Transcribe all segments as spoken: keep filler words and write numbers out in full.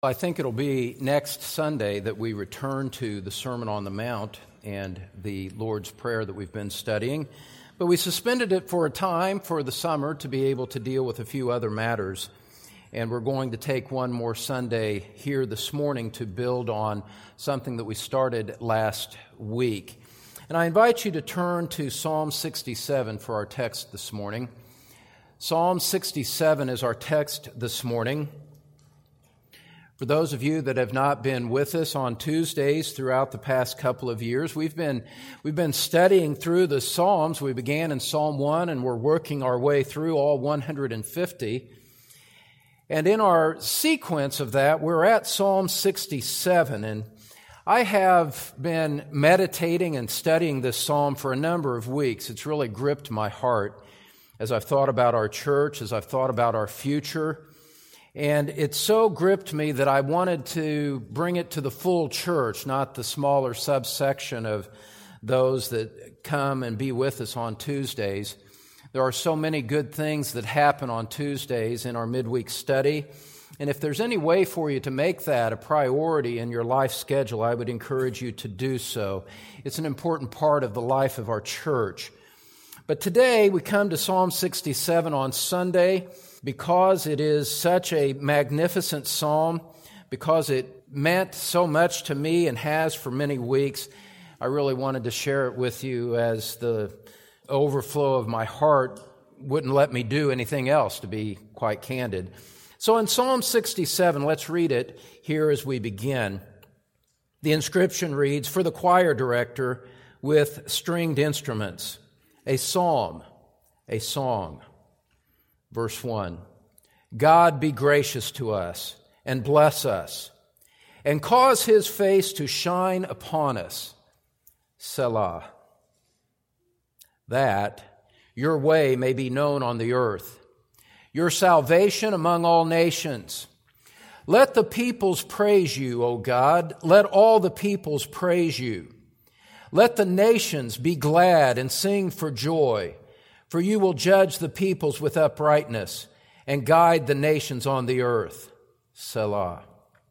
I think it'll be next Sunday that we return to the Sermon on the Mount and the Lord's Prayer that we've been studying. But we suspended it for a time for the summer to be able to deal with a few other matters. And we're going to take one more Sunday here this morning to build on something that we started last week. And I invite you to turn to Psalm sixty-seven for our text this morning. Psalm sixty-seven is our text this morning. For those of you that have not been with us on Tuesdays throughout the past couple of years, we've been we've been studying through the Psalms. We began in Psalm one and we're working our way through all one hundred fifty. And in our sequence of that, we're at Psalm sixty-seven. And I have been meditating and studying this psalm for a number of weeks. It's really gripped my heart as I've thought about our church, as I've thought about our future. And it so gripped me that I wanted to bring it to the full church, not the smaller subsection of those that come and be with us on Tuesdays. There are so many good things that happen on Tuesdays in our midweek study. And if there's any way for you to make that a priority in your life schedule, I would encourage you to do so. It's an important part of the life of our church. But today we come to Psalm sixty-seven on Sunday. Because it is such a magnificent psalm, because it meant so much to me and has for many weeks, I really wanted to share it with you as the overflow of my heart wouldn't let me do anything else, to be quite candid. So in Psalm sixty-seven, let's read it here as we begin. The inscription reads, "For the choir director with stringed instruments, a psalm, a song." Verse one, "God be gracious to us and bless us and cause His face to shine upon us, Selah, that your way may be known on the earth, your salvation among all nations. Let the peoples praise you, O God. Let all the peoples praise you. Let the nations be glad and sing for joy. For you will judge the peoples with uprightness and guide the nations on the earth. Selah.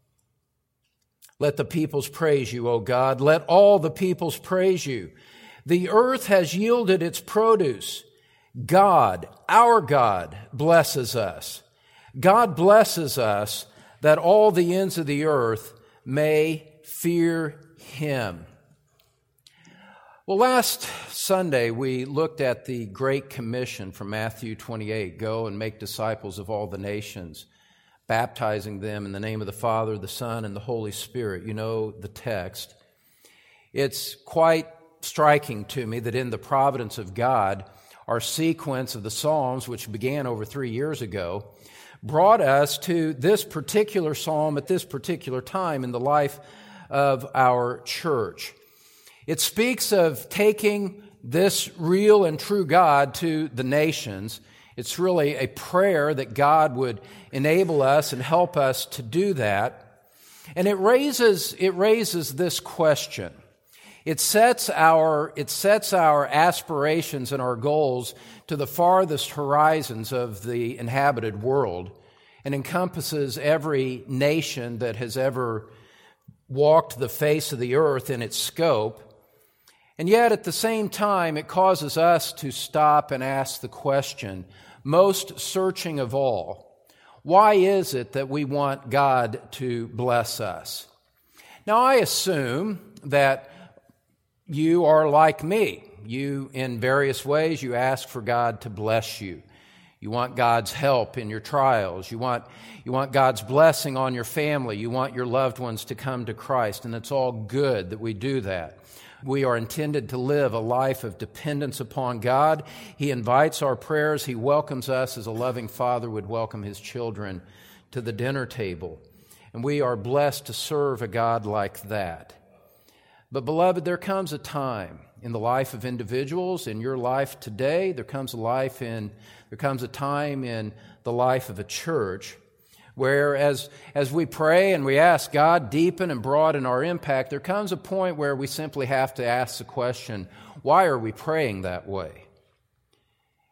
Let the peoples praise you, O God. Let all the peoples praise you. The earth has yielded its produce. God, our God, blesses us. God blesses us that all the ends of the earth may fear Him." Well, last Sunday, we looked at the Great Commission from Matthew twenty-eight, "Go and make disciples of all the nations, baptizing them in the name of the Father, the Son, and the Holy Spirit." You know the text. It's quite striking to me that in the providence of God, our sequence of the Psalms, which began over three years ago, brought us to this particular psalm at this particular time in the life of our church. It speaks of taking this real and true God to the nations. It's really a prayer that God would enable us and help us to do that. And it raises it raises this question. It sets our it sets our aspirations and our goals to the farthest horizons of the inhabited world and encompasses every nation that has ever walked the face of the earth in its scope. And yet, at the same time, it causes us to stop and ask the question, most searching of all, why is it that we want God to bless us? Now, I assume that you are like me. You, in various ways, you ask for God to bless you. You want God's help in your trials. You want, you want God's blessing on your family. You want your loved ones to come to Christ, and it's all good that we do that. We are intended to live a life of dependence upon God. He invites our prayers. He welcomes us as a loving father would welcome his children to the dinner table. And we are blessed to serve a God like that. But beloved, there comes a time in the life of individuals, in your life today, there comes a life in, there comes a time in the life of a church where as, as we pray and we ask God deepen and broaden our impact, there comes a point where we simply have to ask the question, why are we praying that way?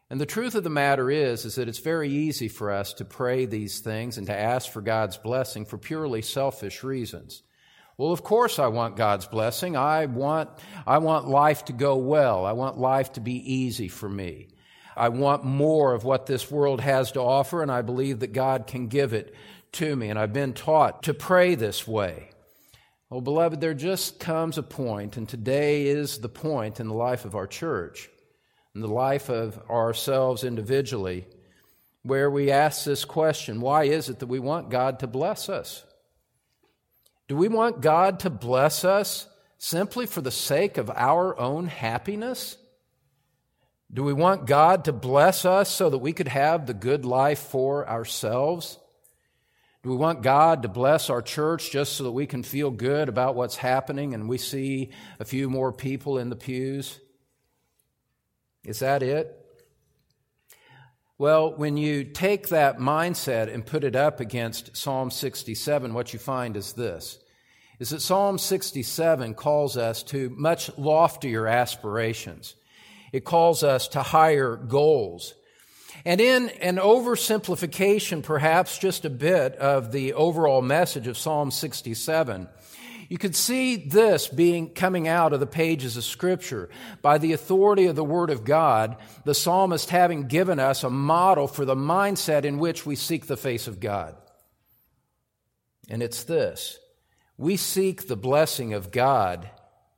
And the truth of the matter is, is that it's very easy for us to pray these things and to ask for God's blessing for purely selfish reasons. Well, of course I want God's blessing. I want, I want life to go well. I want life to be easy for me. I want more of what this world has to offer, and I believe that God can give it to me. And I've been taught to pray this way. Well, beloved, there just comes a point, and today is the point in the life of our church, in the life of ourselves individually, where we ask this question: why is it that we want God to bless us? Do we want God to bless us simply for the sake of our own happiness? Do we want God to bless us so that we could have the good life for ourselves? Do we want God to bless our church just so that we can feel good about what's happening and we see a few more people in the pews? Is that it? Well, when you take that mindset and put it up against Psalm sixty-seven, what you find is this, is that Psalm sixty-seven calls us to much loftier aspirations. It calls us to higher goals. And in an oversimplification, perhaps just a bit of the overall message of Psalm sixty-seven, you could see this being coming out of the pages of Scripture. By the authority of the Word of God, the psalmist having given us a model for the mindset in which we seek the face of God. And it's this: we seek the blessing of God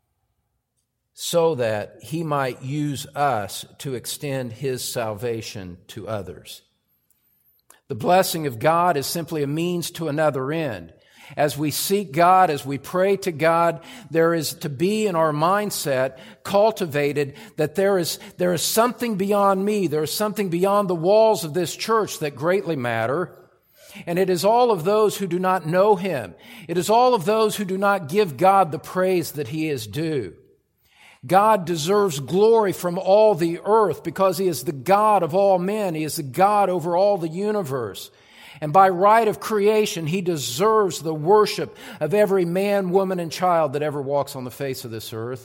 so that He might use us to extend His salvation to others. The blessing of God is simply a means to another end. As we seek God, as we pray to God, there is to be in our mindset cultivated that there is, there is something beyond me, there is something beyond the walls of this church that greatly matter. And it is all of those who do not know Him. It is all of those who do not give God the praise that He is due. God deserves glory from all the earth because He is the God of all men. He is the God over all the universe. And by right of creation, He deserves the worship of every man, woman, and child that ever walks on the face of this earth.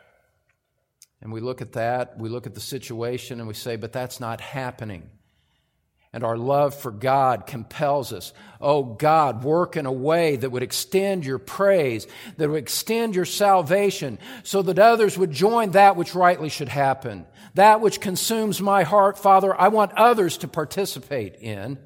And we look at that, we look at the situation, and we say, but that's not happening. And our love for God compels us. Oh God, work in a way that would extend your praise, that would extend your salvation, so that others would join that which rightly should happen. That which consumes my heart, Father, I want others to participate in.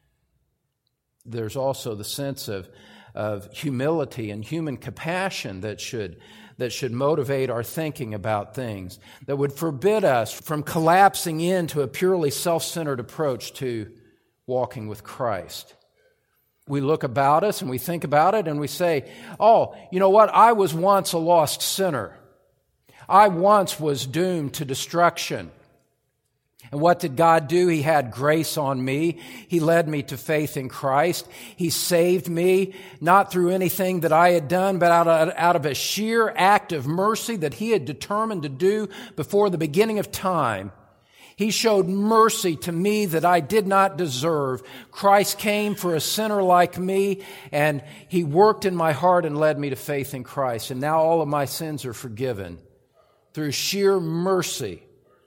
There's also the sense of, of humility and human compassion that should that should motivate our thinking about things, that would forbid us from collapsing into a purely self-centered approach to walking with Christ. We look about us and we think about it and we say, oh, you know what? I was once a lost sinner. I once was doomed to destruction. And what did God do? He had grace on me. He led me to faith in Christ. He saved me, not through anything that I had done, but out of, out of a sheer act of mercy that He had determined to do before the beginning of time. He showed mercy to me that I did not deserve. Christ came for a sinner like me, and He worked in my heart and led me to faith in Christ. And now all of my sins are forgiven through sheer mercy.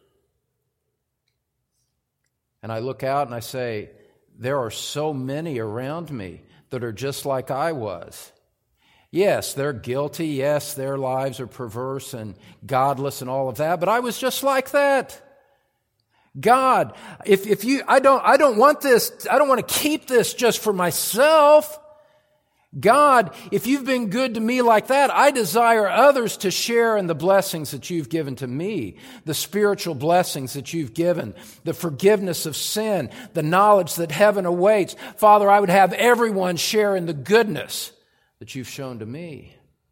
And I look out and I say, there are so many around me that are just like I was. Yes, they're guilty. Yes, their lives are perverse and godless and all of that. But I was just like that. God, if, if you, I don't, I don't want this, I don't want to keep this just for myself. God, if you've been good to me like that, I desire others to share in the blessings that you've given to me, the spiritual blessings that you've given, the forgiveness of sin, the knowledge that heaven awaits. Father, I would have everyone share in the goodness that you've shown to me.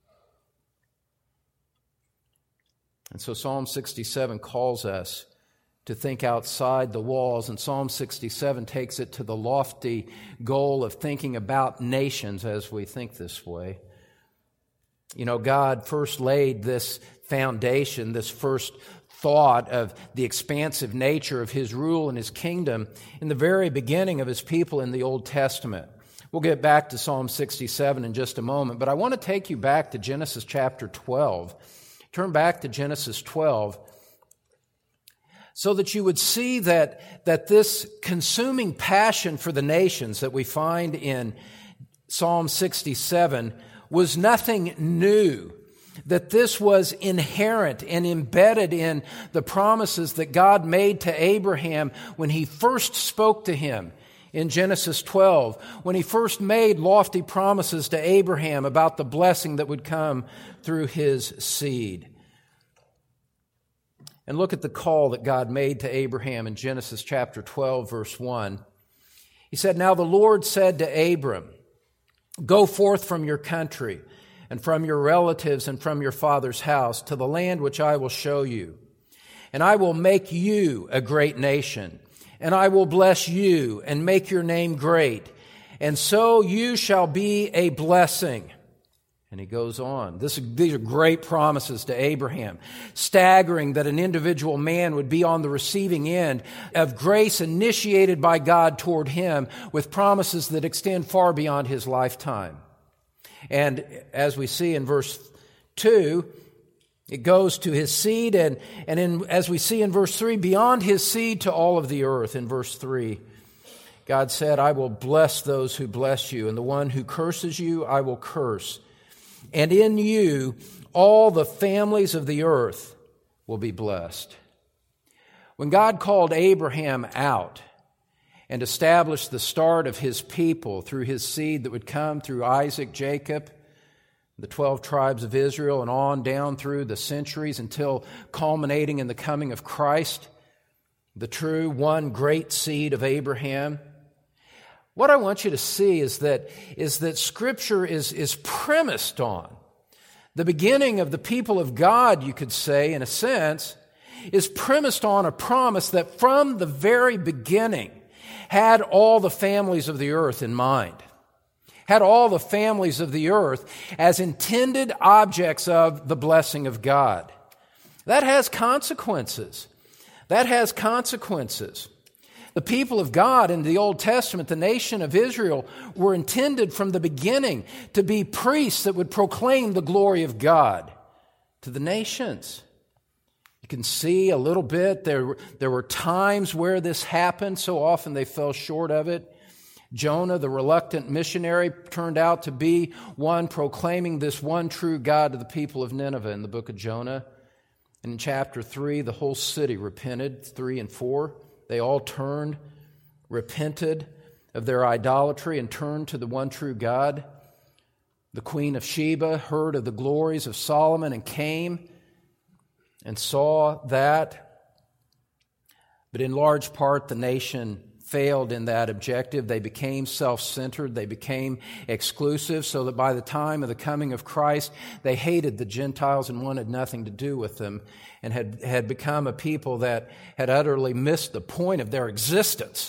And so Psalm sixty-seven calls us to think outside the walls, and Psalm sixty-seven takes it to the lofty goal of thinking about nations as we think this way. You know, God first laid this foundation, this first thought of the expansive nature of His rule and His kingdom in the very beginning of His people in the Old Testament. We'll get back to Psalm sixty-seven in just a moment, but I want to take you back to Genesis chapter twelve. Turn back to Genesis twelve. so that you would see that, that this consuming passion for the nations that we find in Psalm sixty-seven was nothing new, that this was inherent and embedded in the promises that God made to Abraham when he first spoke to him in Genesis twelve, when he first made lofty promises to Abraham about the blessing that would come through his seed. And look at the call that God made to Abraham in Genesis chapter twelve, verse one. He said, "Now the Lord said to Abram, go forth from your country and from your relatives and from your father's house to the land which I will show you. And I will make you a great nation, and I will bless you and make your name great. And so you shall be a blessing." And he goes on. This, these are great promises to Abraham. Staggering that an individual man would be on the receiving end of grace initiated by God toward him with promises that extend far beyond his lifetime. And as we see in verse two, it goes to his seed, and, and in, as we see in verse three, beyond his seed to all of the earth. In verse three, God said, "I will bless those who bless you, and the one who curses you I will curse. And in you all the families of the earth will be blessed." When God called Abraham out and established the start of his people through his seed that would come through Isaac, Jacob, the twelve tribes of Israel, and on down through the centuries until culminating in the coming of Christ, the true one great seed of Abraham, what I want you to see is that, is that Scripture is, is premised on the beginning of the people of God, you could say, in a sense, is premised on a promise that from the very beginning had all the families of the earth in mind, had all the families of the earth as intended objects of the blessing of God. That has consequences. That has consequences. The people of God in the Old Testament, the nation of Israel, were intended from the beginning to be priests that would proclaim the glory of God to the nations. You can see a little bit, there, there were times where this happened, so often they fell short of it. Jonah, the reluctant missionary, turned out to be one proclaiming this one true God to the people of Nineveh in the book of Jonah. And in chapter three, the whole city repented, three and four. They all turned, repented of their idolatry, and turned to the one true God. The queen of Sheba heard of the glories of Solomon and came and saw that. But in large part, the nation failed in that objective. They became self-centered. They became exclusive, so that by the time of the coming of Christ, they hated the Gentiles and wanted nothing to do with them, and had, had become a people that had utterly missed the point of their existence.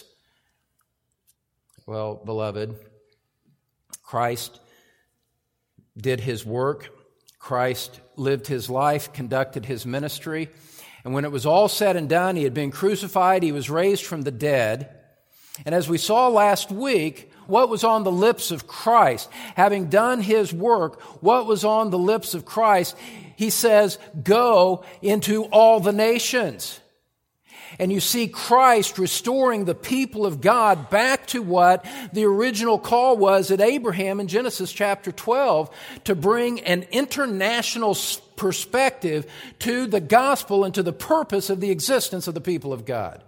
Well, beloved, Christ did his work. Christ lived his life, conducted his ministry. And when it was all said and done, he had been crucified, he was raised from the dead. And as we saw last week, what was on the lips of Christ? Having done his work, what was on the lips of Christ? He says, "Go into all the nations." And you see Christ restoring the people of God back to what the original call was at Abraham in Genesis chapter twelve, to bring an international perspective to the gospel and to the purpose of the existence of the people of God.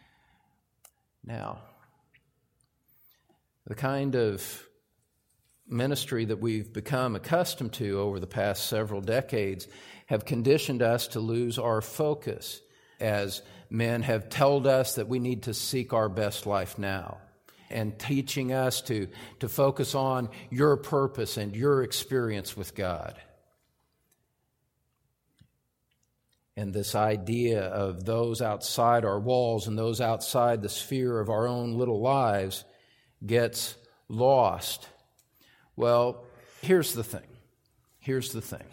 Now, the kind of ministry that we've become accustomed to over the past several decades have conditioned us to lose our focus, as men have told us that we need to seek our best life now, and teaching us to, to focus on your purpose and your experience with God. And this idea of those outside our walls and those outside the sphere of our own little lives gets lost. Well, here's the thing. Here's the thing.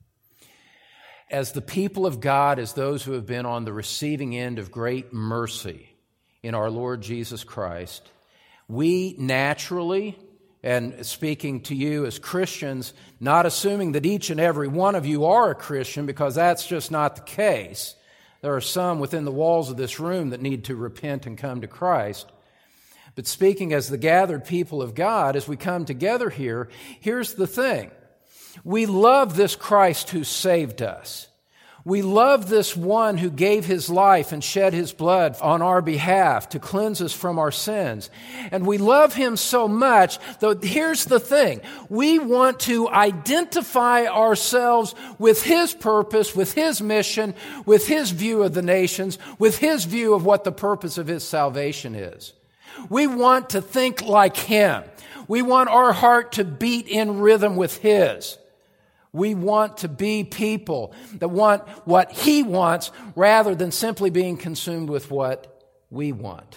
As the people of God, as those who have been on the receiving end of great mercy in our Lord Jesus Christ, we naturally, and speaking to you as Christians, not assuming that each and every one of you are a Christian, because that's just not the case. There are some within the walls of this room that need to repent and come to Christ. But speaking as the gathered people of God, as we come together here, here's the thing. We love this Christ who saved us. We love this one who gave his life and shed his blood on our behalf to cleanse us from our sins. And we love him so much, though here's the thing. We want to identify ourselves with his purpose, with his mission, with his view of the nations, with his view of what the purpose of his salvation is. We want to think like him. We want our heart to beat in rhythm with his. We want to be people that want what he wants rather than simply being consumed with what we want.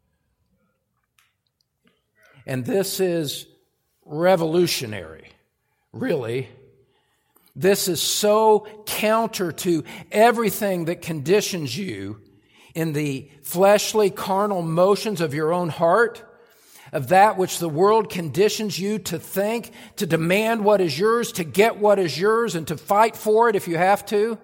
And this is revolutionary, really. This is so counter to everything that conditions you in the fleshly, carnal motions of your own heart, of that which the world conditions you to think, to demand what is yours, to get what is yours, and to fight for it if you have to.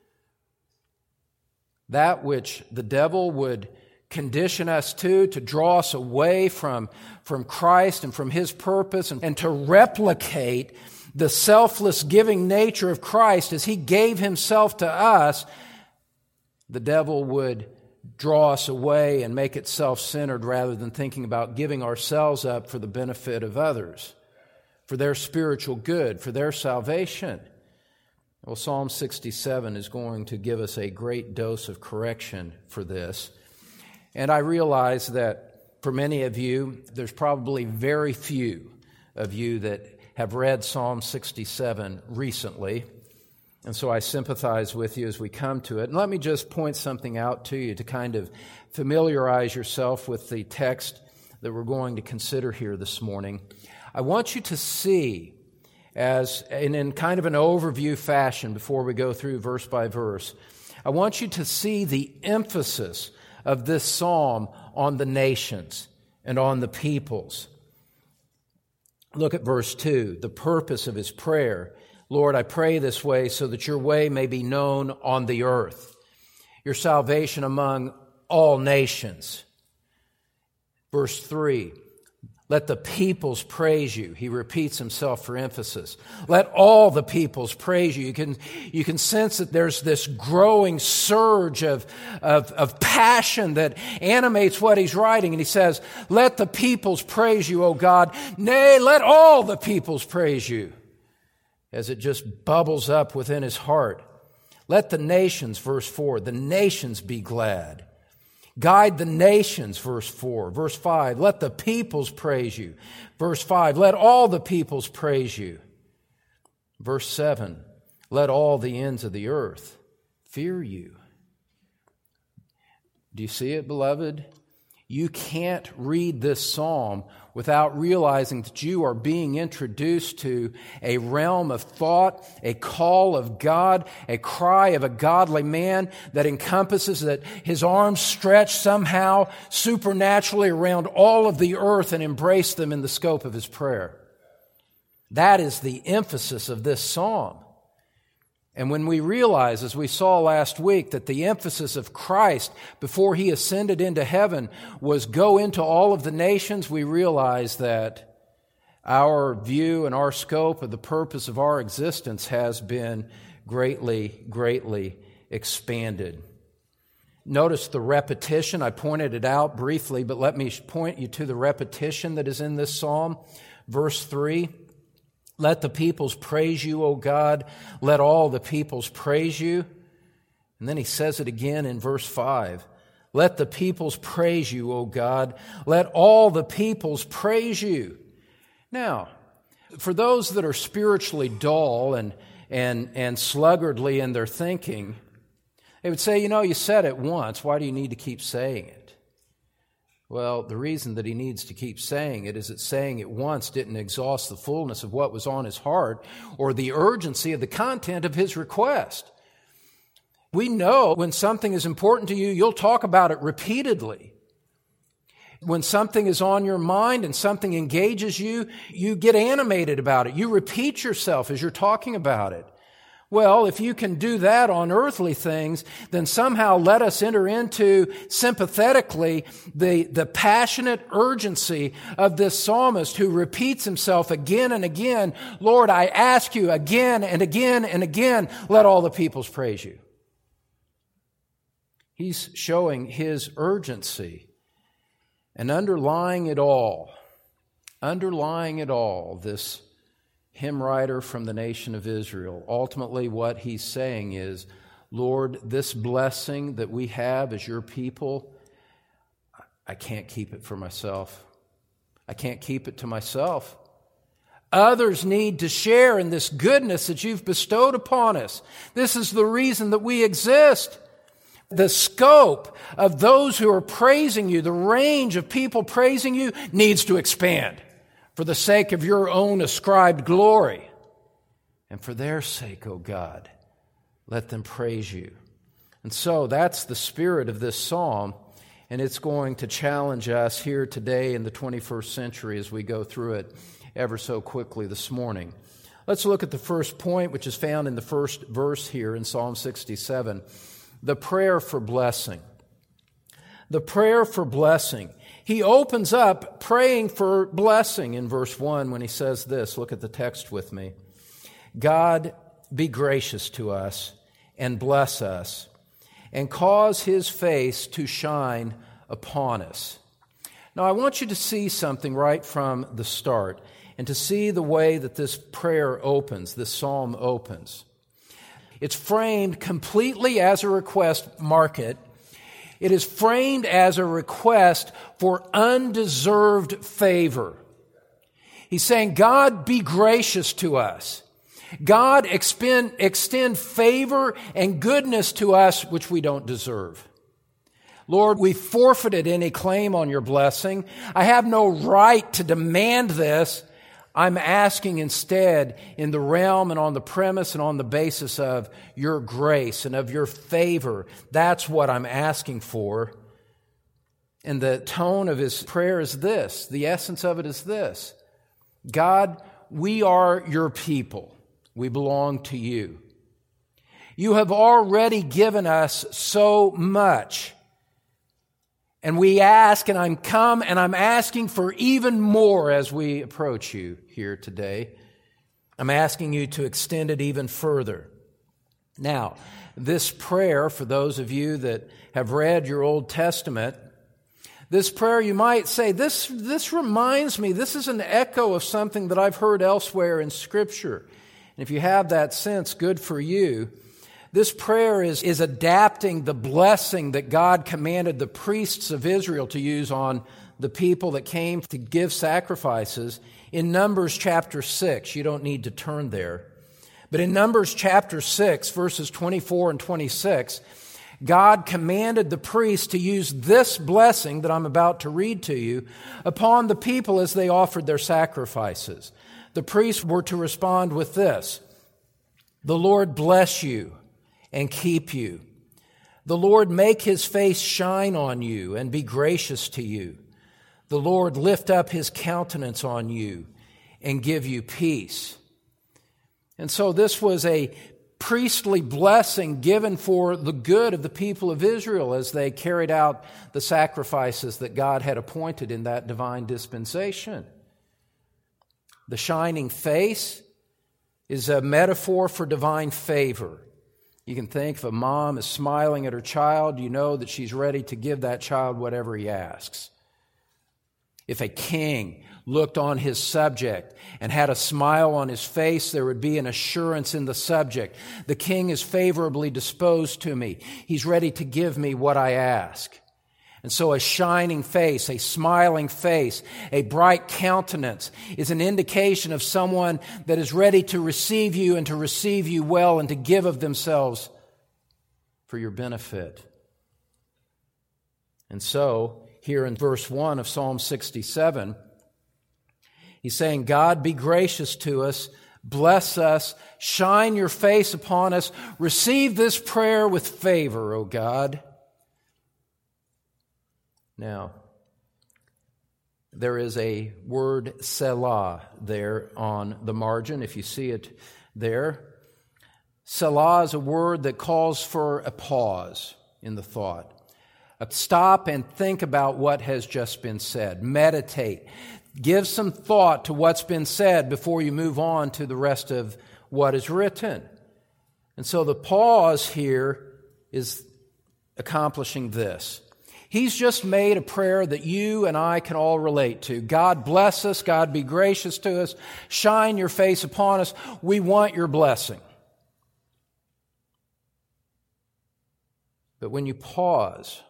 That which the devil would condition us to, to draw us away from, from Christ and from his purpose, and, and to replicate the selfless giving nature of Christ as he gave himself to us, the devil would draw us away and make it self-centered rather than thinking about giving ourselves up for the benefit of others, for their spiritual good, for their salvation. Well, Psalm sixty-seven is going to give us a great dose of correction for this. And I realize that for many of you, there's probably very few of you that have read Psalm sixty-seven recently. And so I sympathize with you as we come to it. And let me just point something out to you to kind of familiarize yourself with the text that we're going to consider here this morning. I want you to see, as in, in kind of an overview fashion before we go through verse by verse, I want you to see the emphasis of this psalm on the nations and on the peoples. Look at verse two, the purpose of his prayer. Lord, I pray this way so that your way may be known on the earth, your salvation among all nations. Verse three, let the peoples praise you. He repeats himself for emphasis. Let all the peoples praise you. You can, you can sense that there's this growing surge of, of, of passion that animates what he's writing. And he says, let the peoples praise you, O God. Nay, let all the peoples praise you. As it just bubbles up within his heart. Let the nations, verse four, the nations be glad. Guide the nations, verse four. Verse five, let the peoples praise you. Verse five, let all the peoples praise you. Verse seven, let all the ends of the earth fear you. Do you see it, beloved? You can't read this psalm without realizing that you are being introduced to a realm of thought, a call of God, a cry of a godly man that encompasses that his arms stretch somehow supernaturally around all of the earth and embrace them in the scope of his prayer. That is the emphasis of this psalm. And when we realize, as we saw last week, that the emphasis of Christ before he ascended into heaven was go into all of the nations, we realize that our view and our scope of the purpose of our existence has been greatly, greatly expanded. Notice the repetition. I pointed it out briefly, but let me point you to the repetition that is in this psalm. Verse three. Let the peoples praise you, O God. Let all the peoples praise you. And then he says it again in verse five. Let the peoples praise you, O God. Let all the peoples praise you. Now, for those that are spiritually dull and, and, and sluggardly in their thinking, they would say, you know, you said it once. Why do you need to keep saying it? Well, the reason that he needs to keep saying it is that saying it once didn't exhaust the fullness of what was on his heart or the urgency of the content of his request. We know when something is important to you, you'll talk about it repeatedly. When something is on your mind and something engages you, you get animated about it. You repeat yourself as you're talking about it. Well, if you can do that on earthly things, then somehow let us enter into sympathetically the, the passionate urgency of this psalmist who repeats himself again and again, Lord, I ask you again and again and again, let all the peoples praise you. He's showing his urgency. And underlying it all, underlying it all, this hymn writer from the nation of Israel, ultimately what he's saying is, Lord, this blessing that we have as your people, I can't keep it for myself. I can't keep it to myself. Others need to share in this goodness that you've bestowed upon us. This is the reason that we exist. The scope of those who are praising you, the range of people praising you, needs to expand for the sake of your own ascribed glory. And for their sake, O God, let them praise you. And so that's the spirit of this psalm, and it's going to challenge us here today in the twenty-first century as we go through it ever so quickly this morning. Let's look at the first point, which is found in the first verse here in Psalm sixty-seven, the prayer for blessing. The prayer for blessing. He opens up praying for blessing in verse one when he says this. Look at the text with me. God, be gracious to us and bless us and cause his face to shine upon us. Now, I want you to see something right from the start and to see the way that this prayer opens, this psalm opens. It's framed completely as a request, mark it. It is framed as a request for undeserved favor. He's saying, God, be gracious to us. God, expend, extend favor and goodness to us which we don't deserve. Lord, we forfeited any claim on your blessing. I have no right to demand this. I'm asking instead in the realm and on the premise and on the basis of your grace and of your favor. That's what I'm asking for. And the tone of his prayer is this. The essence of it is this. God, we are your people. We belong to you. You have already given us so much. And we ask, and I'm come, and I'm asking for even more as we approach you here today. I'm asking you to extend it even further. Now, this prayer, for those of you that have read your Old Testament, this prayer, you might say, this, this reminds me, this is an echo of something that I've heard elsewhere in Scripture. And if you have that sense, good for you. This prayer is, is adapting the blessing that God commanded the priests of Israel to use on the people that came to give sacrifices in Numbers chapter six. You don't need to turn there. But in Numbers chapter six, verses twenty-four and twenty-six, God commanded the priests to use this blessing that I'm about to read to you upon the people as they offered their sacrifices. The priests were to respond with this: the Lord bless you and keep you. The Lord make his face shine on you and be gracious to you. The Lord lift up his countenance on you and give you peace. And so this was a priestly blessing given for the good of the people of Israel as they carried out the sacrifices that God had appointed in that divine dispensation. The shining face is a metaphor for divine favor. You can think if a mom is smiling at her child, you know that she's ready to give that child whatever he asks. If a king looked on his subject and had a smile on his face, there would be an assurance in the subject. The king is favorably disposed to me. He's ready to give me what I ask. And so a shining face, a smiling face, a bright countenance is an indication of someone that is ready to receive you and to receive you well and to give of themselves for your benefit. And so, here in verse one of Psalm sixty-seven, he's saying, God, be gracious to us, bless us, shine your face upon us, receive this prayer with favor, O God. Now, there is a word Selah there on the margin, if you see it there. Selah is a word that calls for a pause in the thought. A stop and think about what has just been said. Meditate. Give some thought to what's been said before you move on to the rest of what is written. And so the pause here is accomplishing this. He's just made a prayer that you and I can all relate to. God bless us. God be gracious to us. Shine your face upon us. We want your blessing. But when you pause,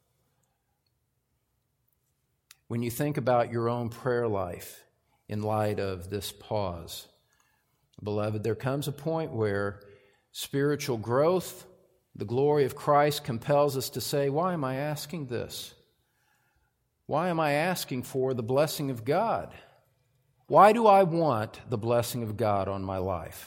when you think about your own prayer life in light of this pause, beloved, there comes a point where spiritual growth, the glory of Christ, compels us to say, why am I asking this? Why am I asking for the blessing of God? Why do I want the blessing of God on my life?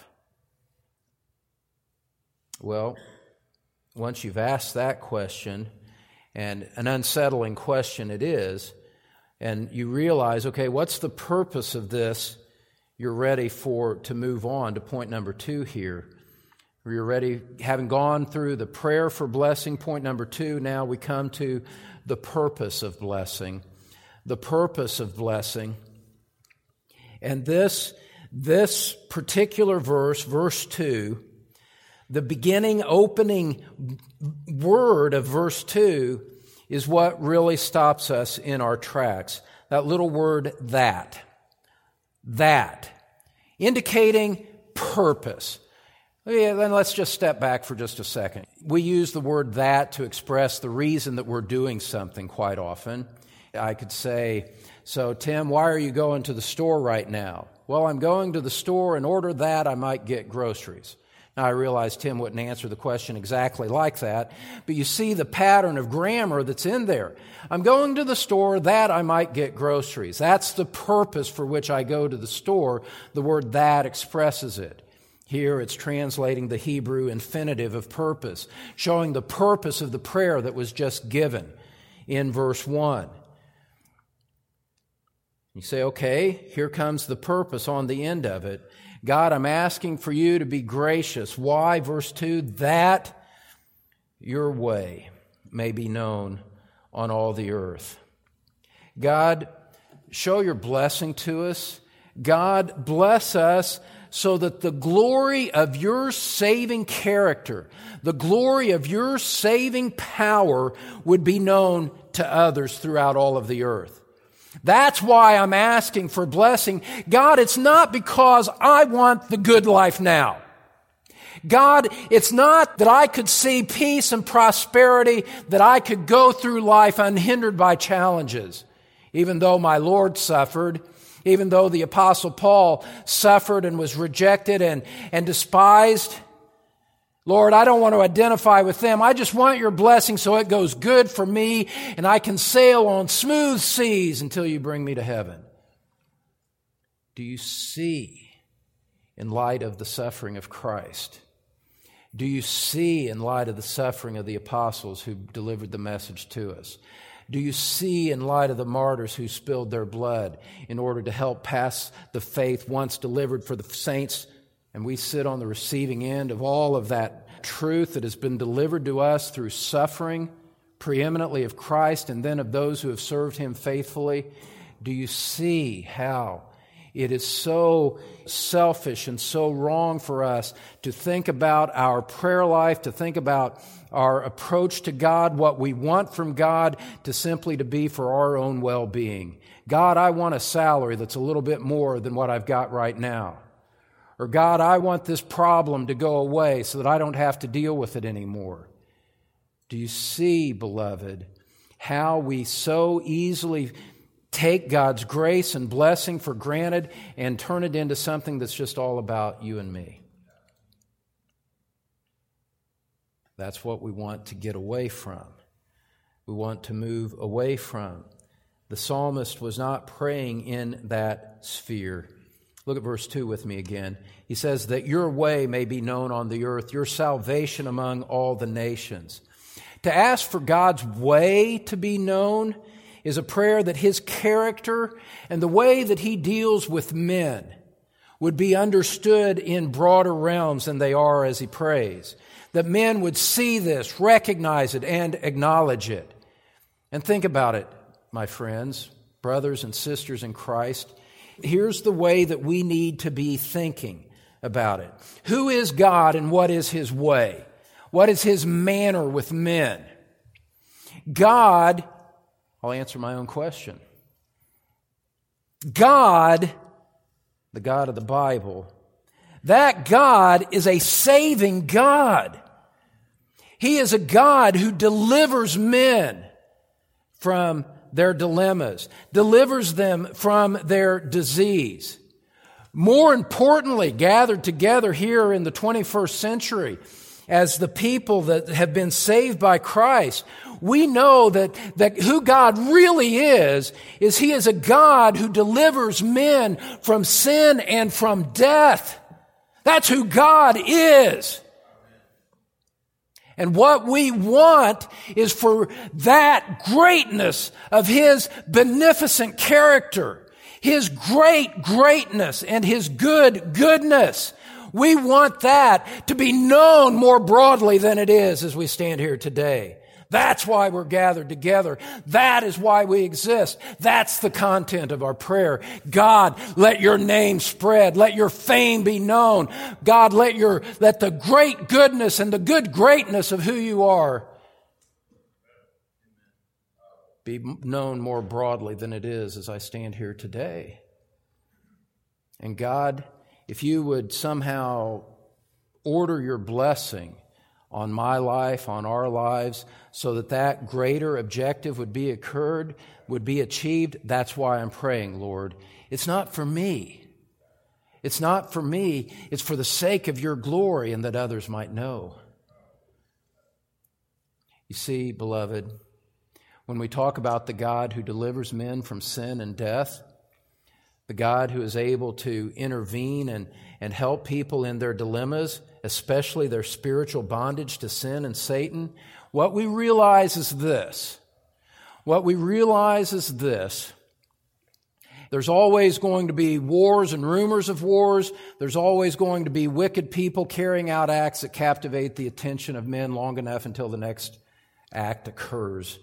Well, once you've asked that question, and an unsettling question it is, and you realize, okay, what's the purpose of this? You're ready for to move on to point number two here. You're ready, having gone through the prayer for blessing, point number two, now we come to the purpose of blessing. The purpose of blessing. And this, this particular verse, verse two, the beginning, opening word of verse two is what really stops us in our tracks. That little word, that. That. Indicating purpose. Yeah, then let's just step back for just a second. We use the word that to express the reason that we're doing something quite often. I could say, so Tim, why are you going to the store right now? Well, I'm going to the store in order that I might get groceries. Now, I realize Tim wouldn't answer the question exactly like that, but you see the pattern of grammar that's in there. I'm going to the store that I might get groceries. That's the purpose for which I go to the store. The word that expresses it. Here it's translating the Hebrew infinitive of purpose, showing the purpose of the prayer that was just given in verse one. You say, okay, here comes the purpose on the end of it. God, I'm asking for you to be gracious. Why? Verse two, that your way may be known on all the earth. God, show your blessing to us. God, bless us so that the glory of your saving character, the glory of your saving power would be known to others throughout all of the earth. That's why I'm asking for blessing. God, it's not because I want the good life now. God, it's not that I could see peace and prosperity, that I could go through life unhindered by challenges. Even though my Lord suffered, even though the Apostle Paul suffered and was rejected and, and despised, Lord, I don't want to identify with them. I just want your blessing so it goes good for me and I can sail on smooth seas until you bring me to heaven. Do you see, in light of the suffering of Christ, do you see, in light of the suffering of the apostles who delivered the message to us, do you see, in light of the martyrs who spilled their blood in order to help pass the faith once delivered for the saints? And we sit on the receiving end of all of that truth that has been delivered to us through suffering, preeminently of Christ and then of those who have served Him faithfully. Do you see how it is so selfish and so wrong for us to think about our prayer life, to think about our approach to God, what we want from God, to simply to be for our own well-being? God, I want a salary that's a little bit more than what I've got right now. Or God, I want this problem to go away so that I don't have to deal with it anymore. Do you see, beloved, how we so easily take God's grace and blessing for granted and turn it into something that's just all about you and me? That's what we want to get away from. We want to move away from. The psalmist was not praying in that sphere. Look at verse two with me again. He says that your way may be known on the earth, your salvation among all the nations. To ask for God's way to be known is a prayer that His character and the way that He deals with men would be understood in broader realms than they are as he prays. That men would see this, recognize it, and acknowledge it. And think about it, my friends, brothers and sisters in Christ. Here's the way that we need to be thinking about it. Who is God and what is His way? What is His manner with men? God, I'll answer my own question. God, the God of the Bible, that God is a saving God. He is a God who delivers men from their dilemmas, delivers them from their disease. More importantly, gathered together here in the twenty-first century as the people that have been saved by Christ, we know that, that who God really is, is He is a God who delivers men from sin and from death. That's who God is. And what we want is for that greatness of His beneficent character, His great greatness, and His good goodness. We want that to be known more broadly than it is as we stand here today. That's why we're gathered together. That is why we exist. That's the content of our prayer. God, let your name spread. Let your fame be known. God, let your, let the great goodness and the good greatness of who you are be known more broadly than it is as I stand here today. And God, if you would somehow order your blessing on my life, on our lives, so that that greater objective would be occurred, would be achieved. That's why I'm praying, Lord. It's not for me. It's not for me. It's for the sake of your glory and that others might know. You see, beloved, when we talk about the God who delivers men from sin and death, the God who is able to intervene and, and help people in their dilemmas, especially their spiritual bondage to sin and Satan, what we realize is this. What we realize is this. There's always going to be wars and rumors of wars. There's always going to be wicked people carrying out acts that captivate the attention of men long enough until the next act occurs.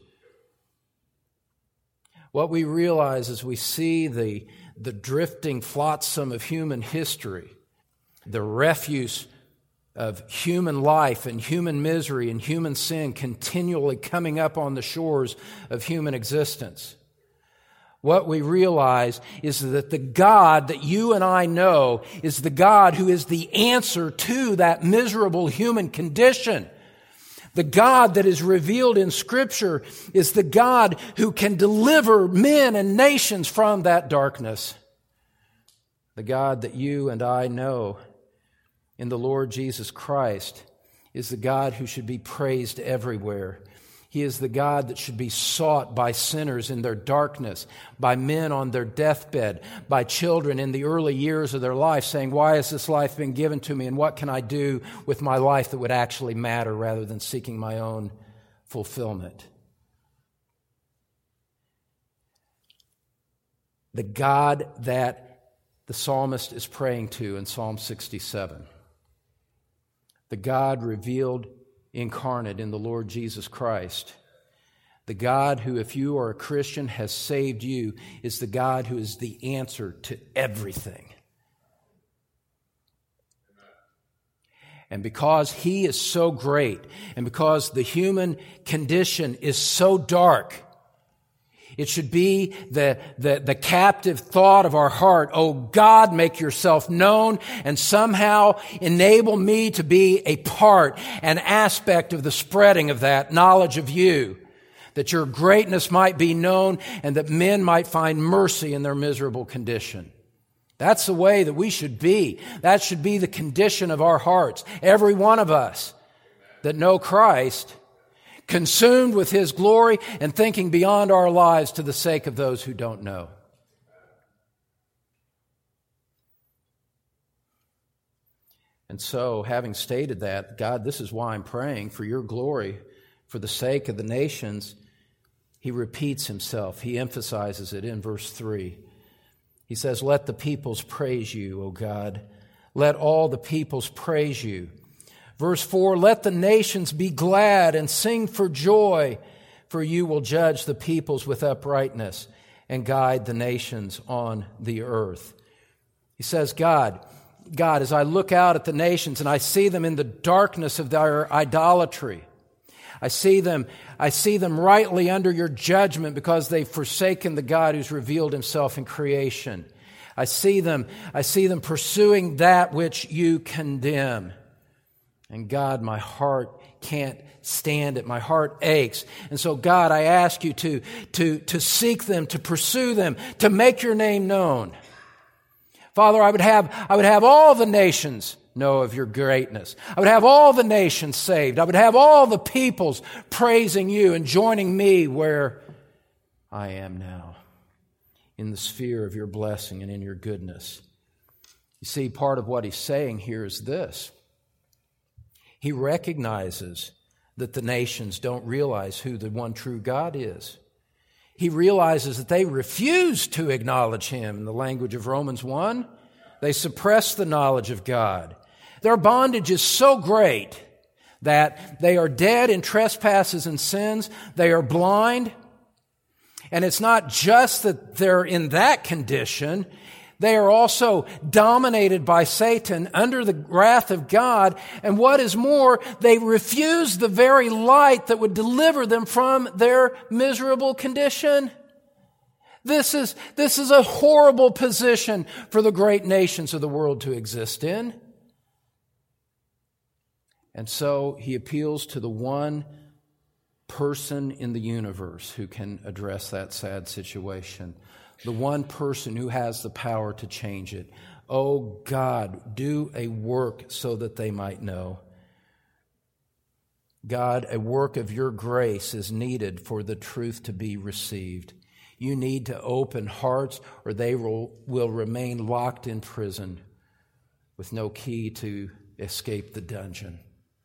What we realize is we see the, the drifting flotsam of human history, the refuse of human life and human misery and human sin continually coming up on the shores of human existence. What we realize is that the God that you and I know is the God who is the answer to that miserable human condition. The God that is revealed in Scripture is the God who can deliver men and nations from that darkness. The God that you and I know in the Lord Jesus Christ is the God who should be praised everywhere. He is the God that should be sought by sinners in their darkness, by men on their deathbed, by children in the early years of their life saying, why has this life been given to me and what can I do with my life that would actually matter rather than seeking my own fulfillment? The God that the psalmist is praying to in Psalm sixty-seven. The God revealed incarnate in the Lord Jesus Christ. The God who, if you are a Christian, has saved you, is the God who is the answer to everything. And because He is so great, and because the human condition is so dark, it should be the, the, the captive thought of our heart, oh God, make yourself known and somehow enable me to be a part, an aspect of the spreading of that knowledge of you, that your greatness might be known and that men might find mercy in their miserable condition. That's the way that we should be. That should be the condition of our hearts, every one of us that know Christ, consumed with His glory and thinking beyond our lives to the sake of those who don't know. And so, having stated that, God, this is why I'm praying for your glory, for the sake of the nations. He repeats himself. He emphasizes it in verse three. He says, let the peoples praise you, O God. Let all the peoples praise you. Verse four, let the nations be glad and sing for joy, for you will judge the peoples with uprightness and guide the nations on the earth. He says, God, God, as I look out at the nations and I see them in the darkness of their idolatry, I see them, I see them rightly under your judgment because they've forsaken the God who's revealed himself in creation. I see them, I see them pursuing that which you condemn. And God, my heart can't stand it. My heart aches. And so, God, I ask you to, to, to seek them, to pursue them, to make your name known. Father, I would have, I would have all the nations know of your greatness. I would have all the nations saved. I would have all the peoples praising you and joining me where I am now, in the sphere of your blessing and in your goodness. You see, part of what he's saying here is this. He recognizes that the nations don't realize who the one true God is. He realizes that they refuse to acknowledge him. In the language of Romans one, they suppress the knowledge of God. Their bondage is so great that they are dead in trespasses and sins. They are blind. And it's not just that they're in that condition. They are also dominated by Satan under the wrath of God. And what is more, they refuse the very light that would deliver them from their miserable condition. This is, this is a horrible position for the great nations of the world to exist in. And so he appeals to the one person in the universe who can address that sad situation. The one person who has the power to change it. Oh God, do a work so that they might know. God, a work of your grace is needed for the truth to be received. You need to open hearts or they will, will remain locked in prison with no key to escape the dungeon.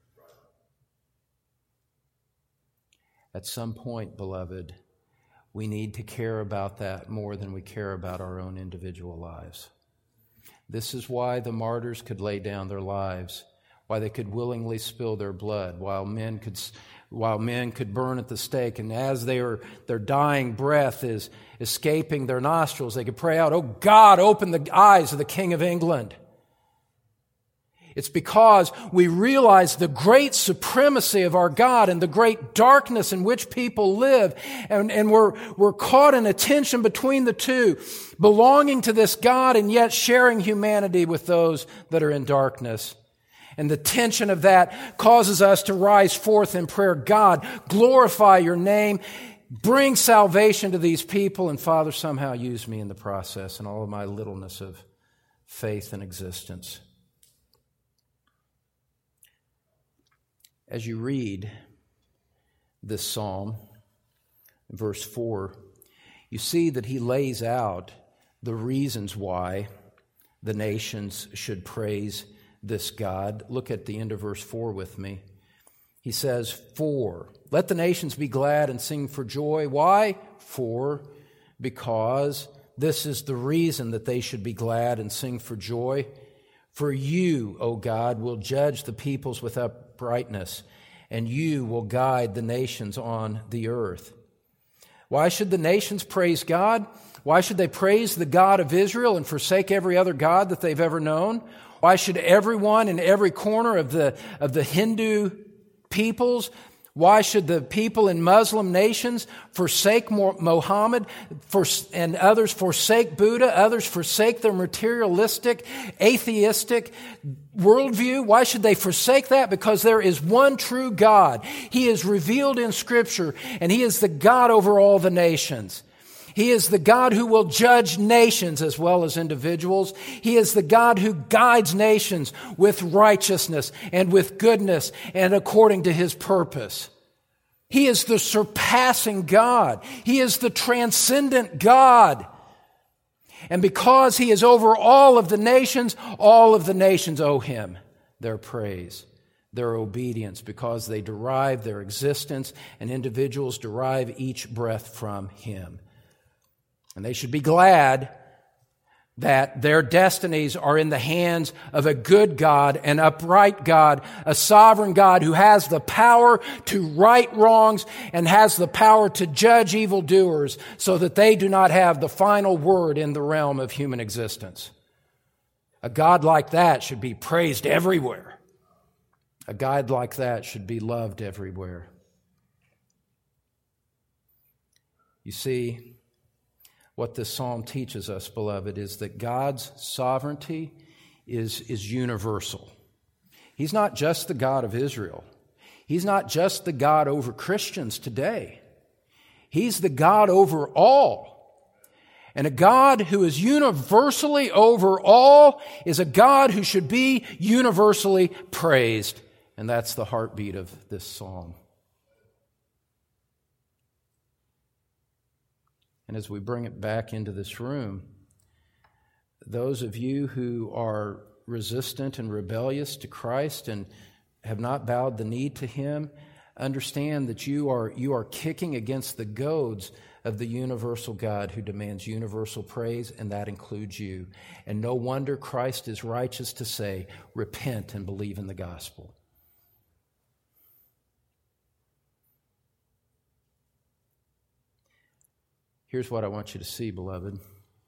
At some point, beloved, we need to care about that more than we care about our own individual lives. This is why the martyrs could lay down their lives, why they could willingly spill their blood, while men could, while men could burn at the stake. And as they are, their dying breath is escaping their nostrils, they could pray out, "Oh God, open the eyes of the King of England." It's because we realize the great supremacy of our God and the great darkness in which people live. And, and we're, we're caught in a tension between the two, belonging to this God and yet sharing humanity with those that are in darkness. And the tension of that causes us to rise forth in prayer. God, glorify your name. Bring salvation to these people. And Father, somehow use me in the process and all of my littleness of faith and existence. As you read this psalm, verse four, you see that he lays out the reasons why the nations should praise this God. Look at the end of verse four with me. He says, "For, let the nations be glad and sing for joy." Why? For, because this is the reason that they should be glad and sing for joy. For you, O God, will judge the peoples with uprightness, and you will guide the nations on the earth. Why should the nations praise God? Why should they praise the God of Israel and forsake every other God that they've ever known? Why should everyone in every corner of the, of the Hindu peoples, why should the people in Muslim nations forsake Muhammad for, and others forsake Buddha, others forsake their materialistic, atheistic worldview? Why should they forsake that? Because there is one true God. He is revealed in Scripture, and He is the God over all the nations. He is the God who will judge nations as well as individuals. He is the God who guides nations with righteousness and with goodness and according to His purpose. He is the surpassing God. He is the transcendent God. And because He is over all of the nations, all of the nations owe Him their praise, their obedience, because they derive their existence, and individuals derive each breath from Him. And they should be glad that their destinies are in the hands of a good God, an upright God, a sovereign God who has the power to right wrongs and has the power to judge evildoers so that they do not have the final word in the realm of human existence. A God like that should be praised everywhere. A God like that should be loved everywhere. You see, what this psalm teaches us, beloved, is that God's sovereignty is, is universal. He's not just the God of Israel. He's not just the God over Christians today. He's the God over all. And a God who is universally over all is a God who should be universally praised. And that's the heartbeat of this psalm. And as we bring it back into this room, those of you who are resistant and rebellious to Christ and have not bowed the knee to Him, understand that you are, you are kicking against the goads of the universal God who demands universal praise, and that includes you. And no wonder Christ is righteous to say, repent and believe in the gospel. Here's what I want you to see, beloved.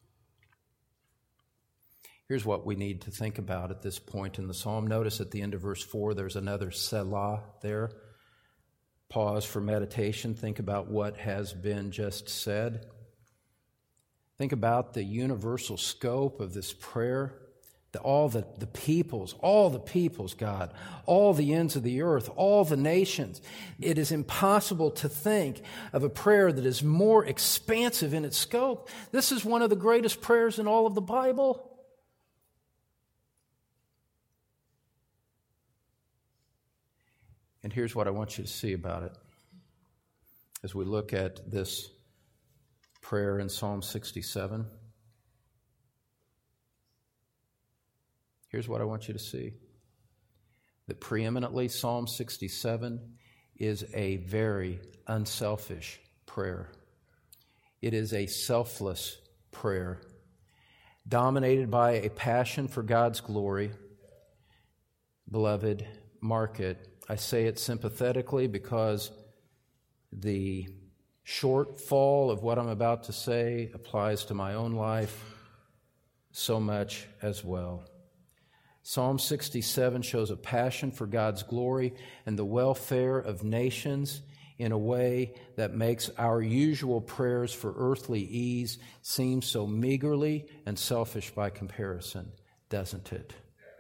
Here's what we need to think about at this point in the psalm. Notice at the end of verse four, there's another Selah there. Pause for meditation. Think about what has been just said. Think about the universal scope of this prayer. The, all the, the peoples, all the peoples, God, all the ends of the earth, all the nations. It is impossible to think of a prayer that is more expansive in its scope. This is one of the greatest prayers in all of the Bible. And here's what I want you to see about it as we look at this prayer in Psalm sixty-seven. Here's what I want you to see. That preeminently Psalm sixty-seven is a very unselfish prayer. It is a selfless prayer, dominated by a passion for God's glory. Beloved, mark it. I say it sympathetically because the shortfall of what I'm about to say applies to my own life so much as well. Psalm sixty-seven shows a passion for God's glory and the welfare of nations in a way that makes our usual prayers for earthly ease seem so meagerly and selfish by comparison, doesn't it?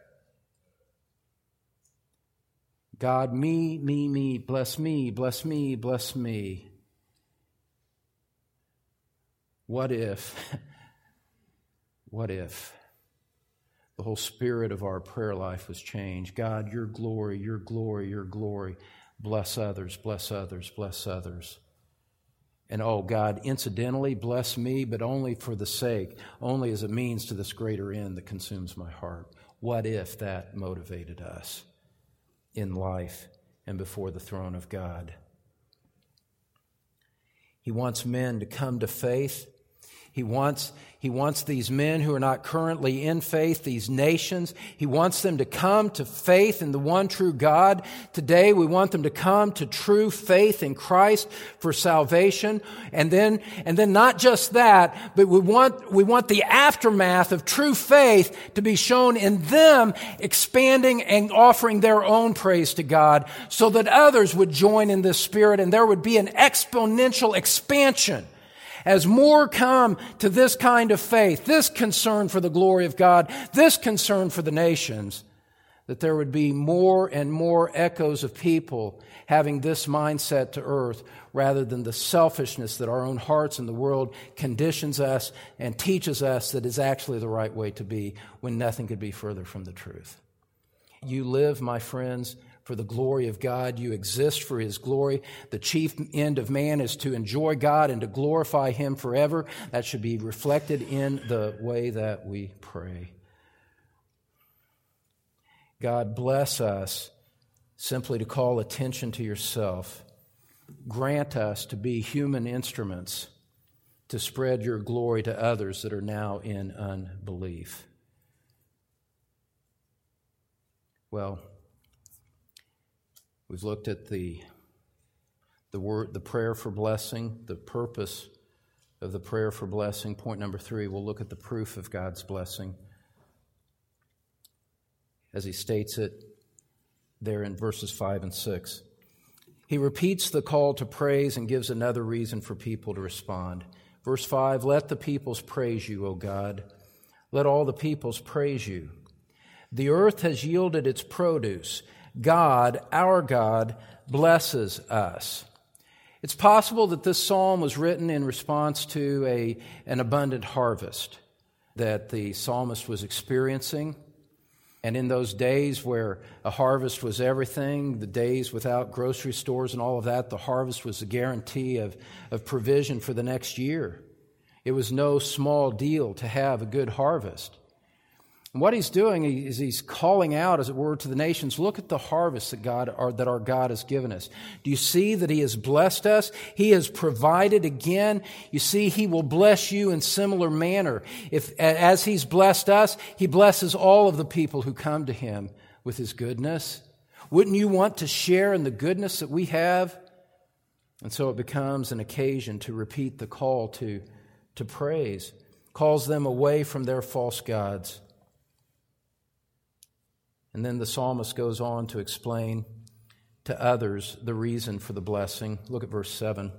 God, me, me, me, bless me, bless me, bless me. What if, what if the whole spirit of our prayer life was changed? God, your glory, your glory, your glory. Bless others, bless others, bless others. And oh, God, incidentally, bless me, but only for the sake, only as a means to this greater end that consumes my heart. What if that motivated us in life and before the throne of God? He wants men to come to faith. He wants, he wants these men who are not currently in faith, these nations, he wants them to come to faith in the one true God. Today we want them to come to true faith in Christ for salvation. And then, and then not just that, but we want, we want the aftermath of true faith to be shown in them expanding and offering their own praise to God so that others would join in this spirit and there would be an exponential expansion. As more come to this kind of faith, this concern for the glory of God, this concern for the nations, that there would be more and more echoes of people having this mindset to earth rather than the selfishness that our own hearts and the world conditions us and teaches us that is actually the right way to be when nothing could be further from the truth. You live, my friends, for the glory of God. You exist for His glory. The chief end of man is to enjoy God and to glorify Him forever. That should be reflected in the way that we pray. God, bless us simply to call attention to yourself. Grant us to be human instruments to spread your glory to others that are now in unbelief. Well, we've looked at the the word, the prayer for blessing, the purpose of the prayer for blessing. Point number three, we'll look at the proof of God's blessing, as he states it there in verses five and six. He repeats the call to praise and gives another reason for people to respond. Verse five, let the peoples praise you, O God. Let all the peoples praise you. The earth has yielded its produce. God, our God, blesses us. It's possible that this psalm was written in response to a, an abundant harvest that the psalmist was experiencing. And in those days where a harvest was everything, the days without grocery stores and all of that, the harvest was a guarantee of, of provision for the next year. It was no small deal to have a good harvest. And what he's doing is he's calling out, as it were, to the nations, look at the harvest that God, or that our God has given us. Do you see that he has blessed us? He has provided again. You see, he will bless you in similar manner. If, as he's blessed us, he blesses all of the people who come to him with his goodness. Wouldn't you want to share in the goodness that we have? And so it becomes an occasion to repeat the call to, to praise, calls them away from their false gods. And then the psalmist goes on to explain to others the reason for the blessing. Look at verse seven.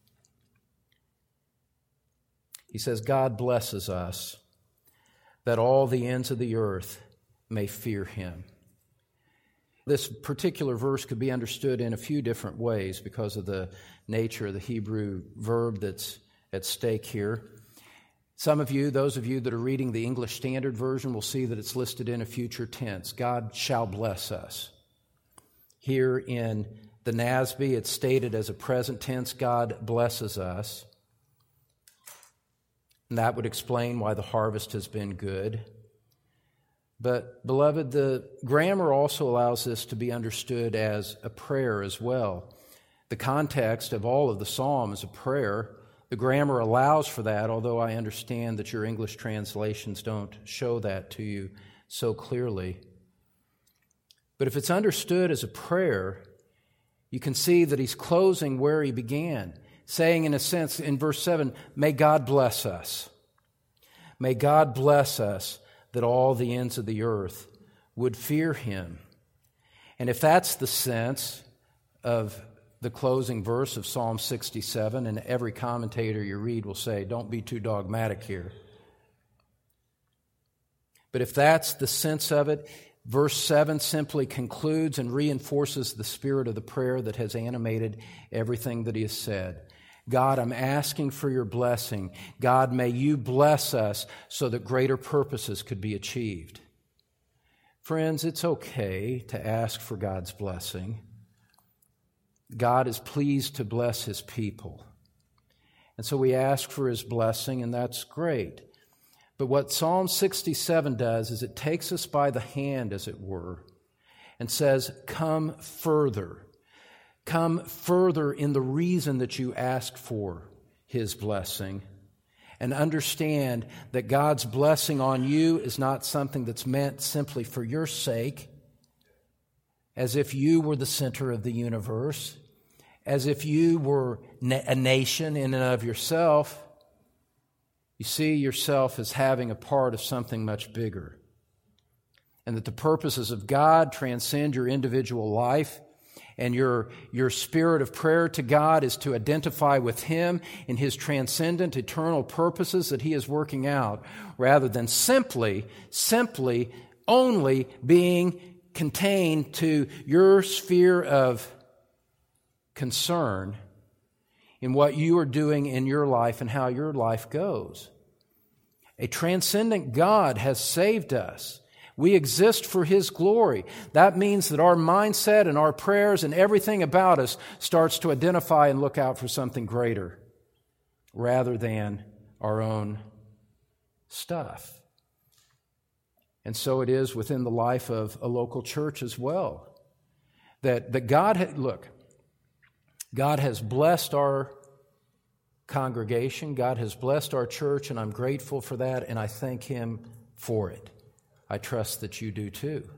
He says, God blesses us that all the ends of the earth may fear him. This particular verse could be understood in a few different ways because of the nature of the Hebrew verb that's at stake here. Some of you, those of you that are reading the English Standard Version, will see that it's listed in a future tense. God shall bless us. Here in the N A S B, it's stated as a present tense, God blesses us. And that would explain why the harvest has been good. But, beloved, the grammar also allows this to be understood as a prayer as well. The context of all of the psalm is a prayer. The grammar allows for that, although I understand that your English translations don't show that to you so clearly. But if it's understood as a prayer, you can see that he's closing where he began, saying in a sense in verse seven, may God bless us. May God bless us that all the ends of the earth would fear him. And if that's the sense of the closing verse of Psalm sixty-seven, and every commentator you read will say, don't be too dogmatic here. But if that's the sense of it, verse seven simply concludes and reinforces the spirit of the prayer that has animated everything that he has said. God, I'm asking for your blessing. God, may you bless us so that greater purposes could be achieved. Friends, it's okay to ask for God's blessing. God is pleased to bless his people. And so we ask for his blessing, and that's great. But what Psalm sixty-seven does is it takes us by the hand, as it were, and says, come further. Come further in the reason that you ask for his blessing. And understand that God's blessing on you is not something that's meant simply for your sake, as if you were the center of the universe, as if you were a nation in and of yourself. You see yourself as having a part of something much bigger, and that the purposes of God transcend your individual life, and your, your spirit of prayer to God is to identify with him in his transcendent, eternal purposes that he is working out, rather than simply, simply, only being contained to your sphere of concern in what you are doing in your life and how your life goes. A transcendent God has saved us. We exist for his glory. That means that our mindset and our prayers and everything about us starts to identify and look out for something greater rather than our own stuff. And so it is within the life of a local church as well. That, that God, had, look, God has blessed our congregation. God has blessed our church, and I'm grateful for that, and I thank Him for it. I trust that you do too.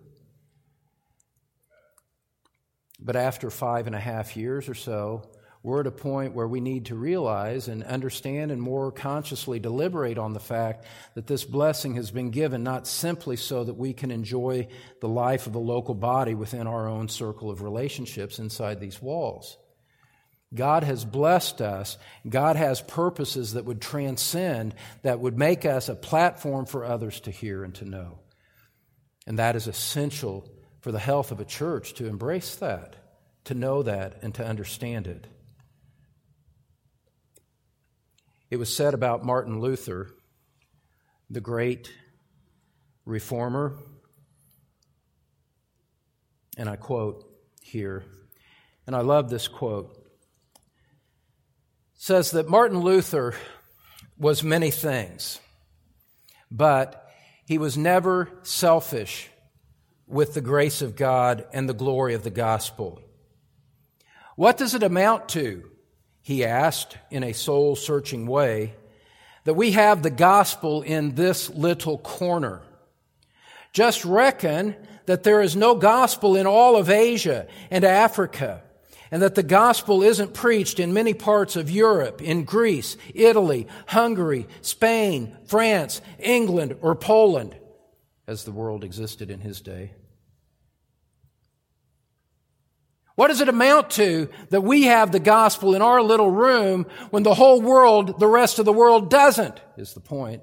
But after five and a half years or so, we're at a point where we need to realize and understand and more consciously deliberate on the fact that this blessing has been given not simply so that we can enjoy the life of a local body within our own circle of relationships inside these walls. God has blessed us. God has purposes that would transcend, that would make us a platform for others to hear and to know. And that is essential for the health of a church, to embrace that, to know that, and to understand it. It was said about Martin Luther, the great reformer, and I quote here, and I love this quote. It says that Martin Luther was many things, but he was never selfish with the grace of God and the glory of the gospel. What does it amount to, he asked in a soul-searching way, that we have the gospel in this little corner? Just reckon that there is no gospel in all of Asia and Africa, and that the gospel isn't preached in many parts of Europe, in Greece, Italy, Hungary, Spain, France, England, or Poland, as the world existed in his day. What does it amount to that we have the gospel in our little room when the whole world, the rest of the world, doesn't, is the point.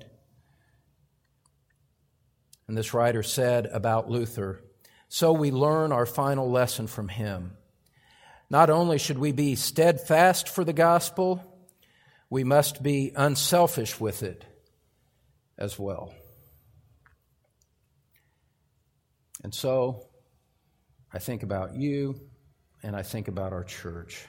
And this writer said about Luther, so we learn our final lesson from him. Not only should we be steadfast for the gospel, we must be unselfish with it as well. And so I think about you, and I think about our church.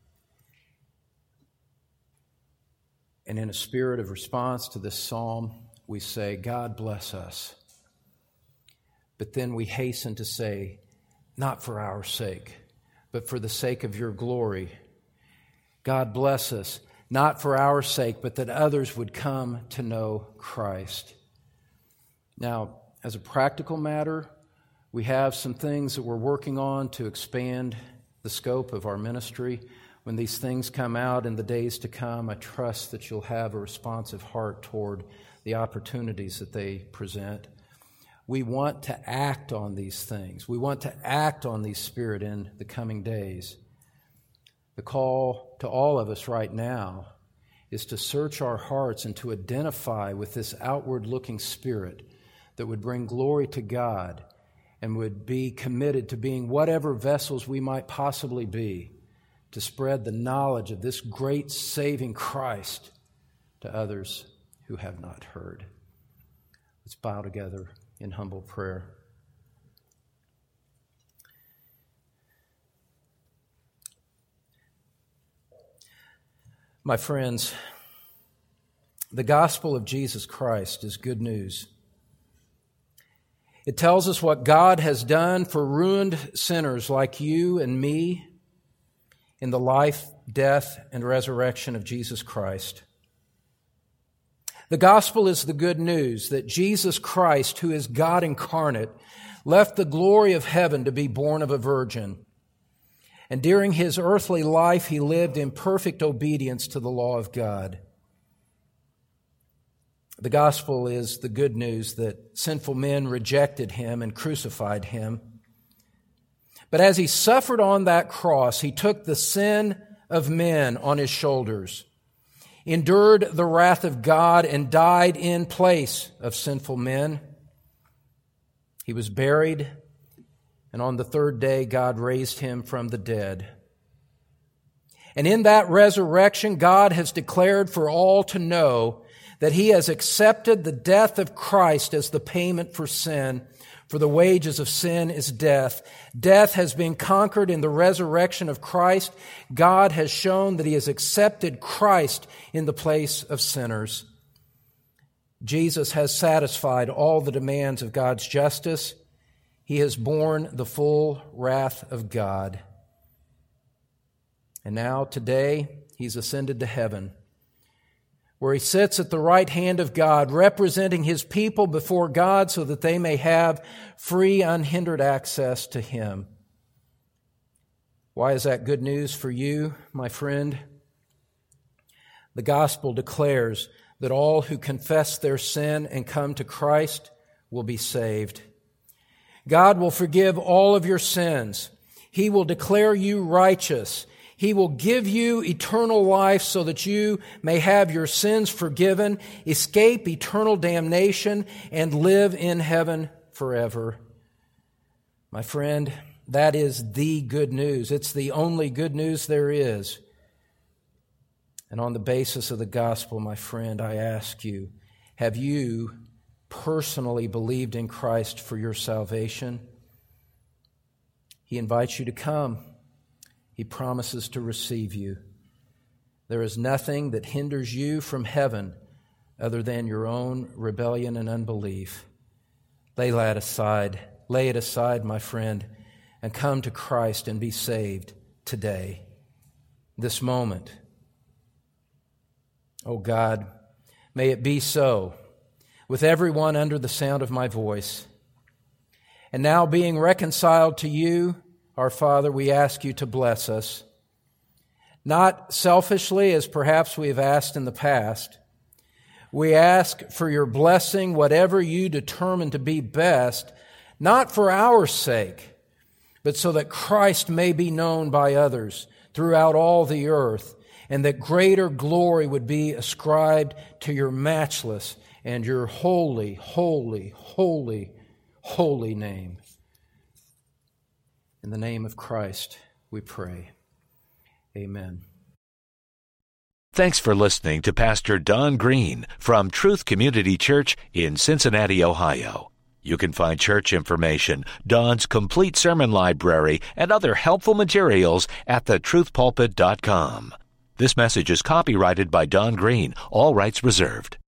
And in a spirit of response to this psalm, we say, God bless us. But then we hasten to say, not for our sake, but for the sake of your glory. God bless us, not for our sake, but that others would come to know Christ. Now, as a practical matter, we have some things that we're working on to expand the scope of our ministry. When these things come out in the days to come, I trust that you'll have a responsive heart toward the opportunities that they present. We want to act on these things. We want to act on these spirit in the coming days. The call to all of us right now is to search our hearts and to identify with this outward-looking spirit that would bring glory to God and would be committed to being whatever vessels we might possibly be to spread the knowledge of this great saving Christ to others who have not heard. Let's bow together in humble prayer. My friends, the gospel of Jesus Christ is good news. It tells us what God has done for ruined sinners like you and me in the life, death, and resurrection of Jesus Christ. The gospel is the good news that Jesus Christ, who is God incarnate, left the glory of heaven to be born of a virgin. And during his earthly life, he lived in perfect obedience to the law of God. The gospel is the good news that sinful men rejected him and crucified him. But as he suffered on that cross, he took the sin of men on his shoulders, endured the wrath of God, and died in place of sinful men. He was buried, and on the third day, God raised him from the dead. And in that resurrection, God has declared for all to know that he has accepted the death of Christ as the payment for sin, for the wages of sin is death. Death has been conquered in the resurrection of Christ. God has shown that he has accepted Christ in the place of sinners. Jesus has satisfied all the demands of God's justice. He has borne the full wrath of God. And now, today, he's ascended to heaven. where he sits at the right hand of God, representing his people before God so that they may have free, unhindered access to him. Why is that good news for you, my friend? The gospel declares that all who confess their sin and come to Christ will be saved. God will forgive all of your sins. He will declare you righteous. He will give you eternal life so that you may have your sins forgiven, escape eternal damnation, and live in heaven forever. My friend, that is the good news. It's the only good news there is. And on the basis of the gospel, my friend, I ask you, have you personally believed in Christ for your salvation? He invites you to come. He promises to receive you. There is nothing that hinders you from heaven other than your own rebellion and unbelief. Lay that aside. Lay it aside, my friend, and come to Christ and be saved today, this moment. Oh God, may it be so with everyone under the sound of my voice. And now, being reconciled to you, our Father, we ask you to bless us, not selfishly as perhaps we have asked in the past. We ask for your blessing, whatever you determine to be best, not for our sake, but so that Christ may be known by others throughout all the earth, and that greater glory would be ascribed to your matchless and your holy, holy, holy, holy name. In the name of Christ, we pray. Amen. Thanks for listening to Pastor Don Green from Truth Community Church in Cincinnati, Ohio. You can find church information, Don's complete sermon library, and other helpful materials at the truth pulpit dot com. This message is copyrighted by Don Green, all rights reserved.